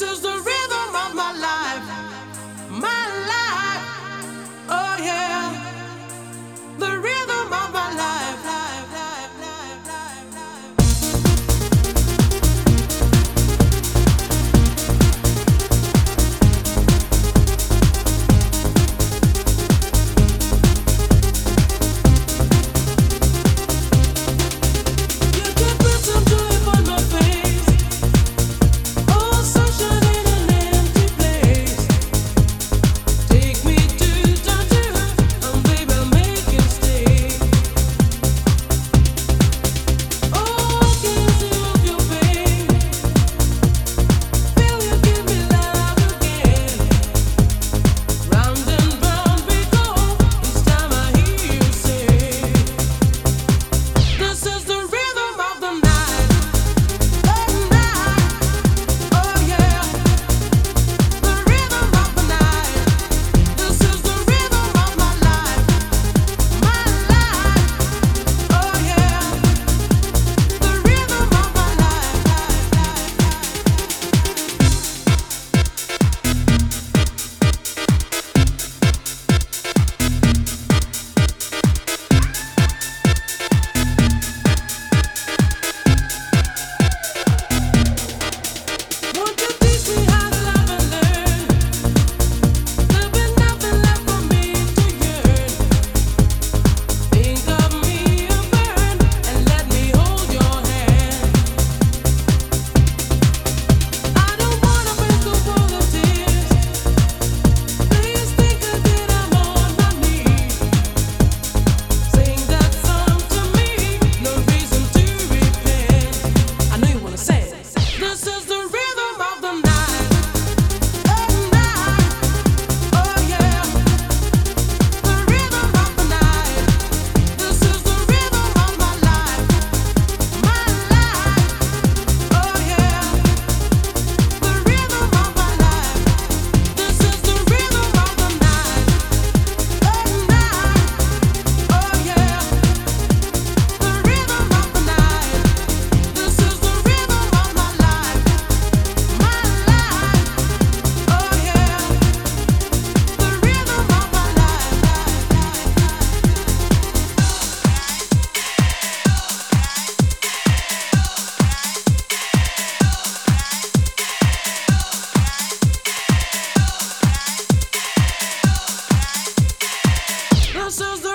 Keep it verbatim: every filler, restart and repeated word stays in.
is the rhythm of my life, my life. Oh yeah, the rhythm of my life, life, life, life, life, you can put some joy upon my face. Oh, sunshine in an empty place. Take me to Tangier, and baby, make it stay. Oh, can you off your pain? Feel you give me love again. Round and round we go. Each time I hear you say, this is the rhythm of the night, the night. Oh yeah, the rhythm of the night. This is the rhythm of my life, my life. Oh yeah, the rhythm of my life, life, life, Won't you teach me how to love and learn? There'll be nothing left for me to yearn. Think of me and burn, and let me hold your hand. I don't wanna break up all the tears. Please think again, I'm on my knees. Sing that song to me, no reason to repent. I know you wanna say it. This is the rhythm of the night, the night. Oh yeah, the rhythm of the night. This is the rhythm of my life, my life. Oh yeah, the rhythm of my life. This is the rhythm of the night, the night. Oh yeah, the rhythm of the night. This is the rhythm of my life, my life. Oh yeah, the rhythm of my life, life, life. This is the